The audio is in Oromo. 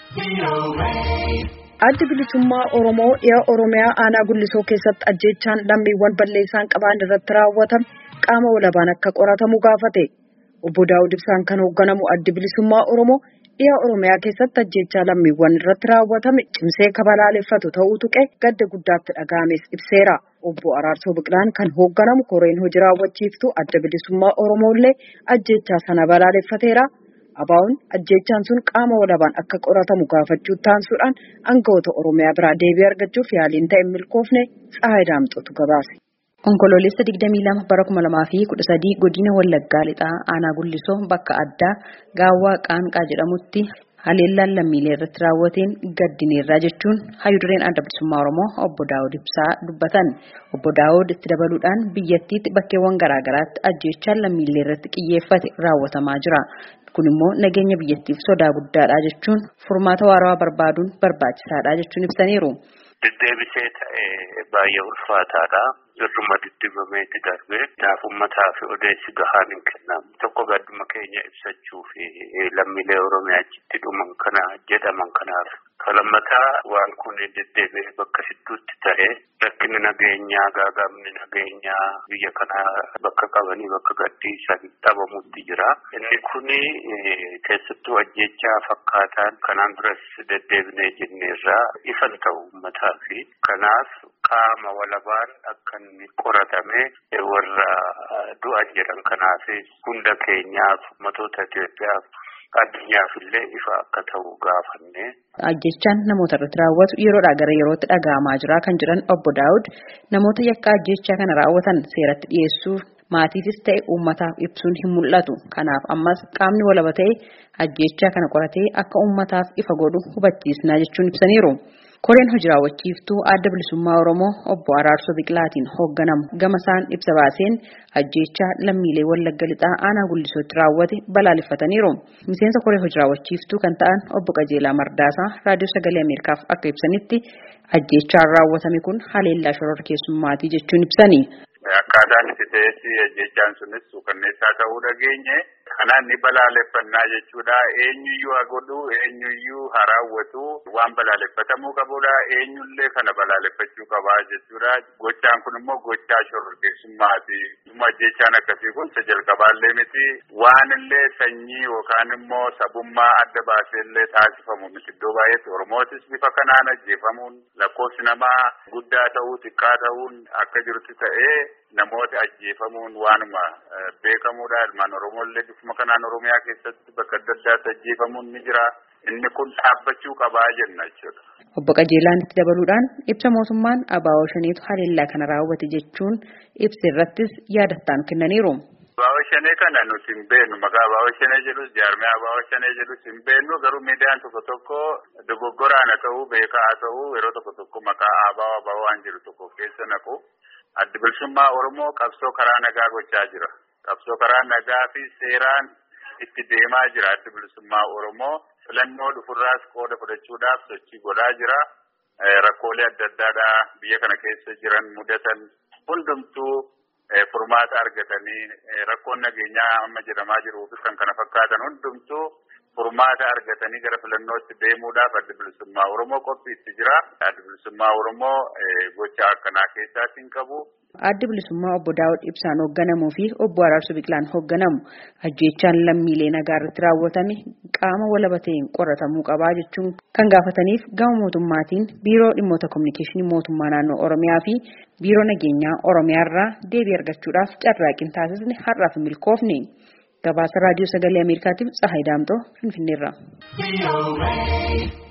Addi bilisummaa Oromoo dhiya Oromiyaa aanaa Gullisoo keessatti ajjeechaan lammiiwwan balleessaan qaban irratti raawwatame qaama walabaan akka qoratamu gaafate. Obbo Daawud Ibsaan kan hoogganamu addi bilisummaa Oromoo dhiya Oromiyaa keessatti ajjeechaa lammiiwwan irratti raawwatame cimsee kabalaaleffatu ta'uu tuqe gadda guddaatti dhaga'ames ibseera. Obbo Araarsoo Biqilaan kan hoogganamu koreen hojii raawwachiiftuu adda bilisummaa Oromoo illee ajjeechaa sana balaaleffateera. Abaawun ajjeechaan sun qaama walabaan akka qoratamu gaafachuu taansuudhaan aangawoota Oromiyaa biraa deebii argachuuf yaaliin ta'e milkoofne Tsahaay Daamxootu gabaase. Onkoloolessa 22 bara 2013 godina Wallaggaa lixaa aanaa Gullisoo bakka addaa Gaawwaa Qaanqaa jedhamutti haleellaan lammiilee irratti raawwateen gaddineerraa jechuun hayyudureen adda bilisummaa Oromoo obbo Daawud Ibsaa dubbatan. Obbo Daawud itti dabaluudhaan biyyattiitti bakkeewwan garaagaraatti ajjeechaan lammiilee irratti xiyyeeffate raawwatamaa jira. Kun immoo nageenya biyyattiif sodaa guddaadha jechuun furmaata waaraa barbaaduun barbaachisaadha jechuun ibsaniiru. Deddeebisee ta'ee baay'ee ulfaataadha. Irruma diddibamee darbee naaf uummataa fi odeessi gahaan hin kennamu. Tokko gadduma keenya ibsachuu fi lammiilee Oromiyaa achitti dhuman kana jedhaman kanaaf. Lammataa waan kun deddeebi'ee bakka hedduutti ta'ee rakkinni nageenyaa gaagamni nageenyaa biyya kana bakka qabanii bakka gadhiisan dhabamutti jira. Inni kuni keessattuu ajjeechaa fakkaataan kanaan duras deddeebinee jenneerraa ifan ta'u uummataa fi kanaaf qaama walabaan akka inni qoratame warra du'an jedhan kanaaf hunda keenyaaf ummatoota Itoophiyaaf addunyaaf illee ifa akka ta'u gaafanne. Ajjeechaan namoota irratti raawwatu yeroodhaa gara yerootti dhaga'amaa jira kan jedhan obbo Daawud namoota yakka ajjeechaa kana raawwatan seeratti dhiyeessuuf maatiifis ta'e uummataaf ibsuun hin mul'atu. Kanaaf ammas qaamni walaba ta'e ajjeechaa kana qoratee akka uummataaf ifa godhu hubachiisnaa jechuun ibsaniiru. Koreen hojii raawwachiiftuu adda bilisummaa Oromoo obbo Araarsoo Biqilaatiin hoogganamu gama isaan ibsa baaseen ajjeechaa lammiilee Wallagga lixaa aanaa Gullisootti raawwate balaaleffataniiru. Miseensa koree hojii raawwachiiftuu kan ta'an obbo Qajeelaa Mardaasaa raadiyoo sagalee Ameerikaaf akka ibsanitti ajjeechaan raawwatame kun haleellaa shororkeessummaati jechuun ibsani. Akkaataan itti ta'etti ajjeechaan sunis suukanneessaa ta'uu dhageenye. Kanaan ni balaaleffannaa jechuudha. Eenyuyyuu haa godhu, eenyuyyuu haa raawwatu waan balaaleffatamuu qabudha. Eenyullee kana balaaleffachuu qabaa jechuudha. Gochaan kun immoo gochaa shororkeessummaati. Ajjeechaan akkasii kun isa jalqabaallee miti. Waan illee sanyii yookaan immoo sabummaa adda baaseellee taasifamu miti. Iddoo baay'eetti Oromootis bifa kanaan ajjeefamuun lakkoofsi namaa guddaa ta'uu xiqqaa ta'uun akka jirutti ta'ee namoota ajjeefamuun waanuma beekamuudha. Ilmaan Oromooillee bifuma kanaan Oromiyaa keessatti bakka adda addaatti ajjeefamuun ni jira. Inni kun dhaabbachuu qabaa jenna jechuudha. Obbo Qajeelaan itti dabaluudhaan ibsa mootummaan ABO shaneetu haleellaa kana raawwate jechuun ibsa irrattis yaadataanu kennaniiru. ABO shanee kana nuti hin beeknu. Maqaa ABO shanee jedhus jaarmee ABO shanee jedhus hin beeknu. Garuu miidiyaan tokko tokko dogoggoraan haa ta'uu beekaa haa ta'uu yeroo tokko tokko maqaa ABO waan jiru tokko keessa naqu. Addi bilisummaa Oromoo qabsoo karaa nagaa gochaa jira. Qabsoo karaa nagaa fi seeraan itti deemaa jira. Addi bilisummaa Oromoo filannoo dhufurraas qooda fudhachuudhaaf sochii godhaa jira. Rakkoolee adda addaadhaa biyya kana keessa jiran mudatan hundumtuu furmaata argatanii rakkoon nageenyaa amma jedhamaa jiruu fi kan kana fakkaatan hundumtuu furmaata argatanii gara filannootti deemuudhaaf addi bilisummaa Oromoo qophiitti jira. Addi bilisummaa Oromoo gocha akkanaa keessaatiin hin qabu. Addi bilisummaa obbo Daawud Ibsaan hoogganamuu fi obbo Araarsoo Biqilaan hoogganamu ajjeechaan lammiilee nagaa irratti raawwatame qaama walaba ta'een qoratamuu qabaa jechuun kan gaafataniif gama mootummaatiin biiroo dhimmoota kominikeeshinii mootummaa naannoo Oromiyaa fi biiroo nageenyaa Oromiyaa irraa deebii argachuudhaaf carraaqqiin taasisne har'aaf milkoofne. Gabaasa raadiyoo sagalee Ameerikaatiif Tsahaay Daamxoo Finfinneerraa.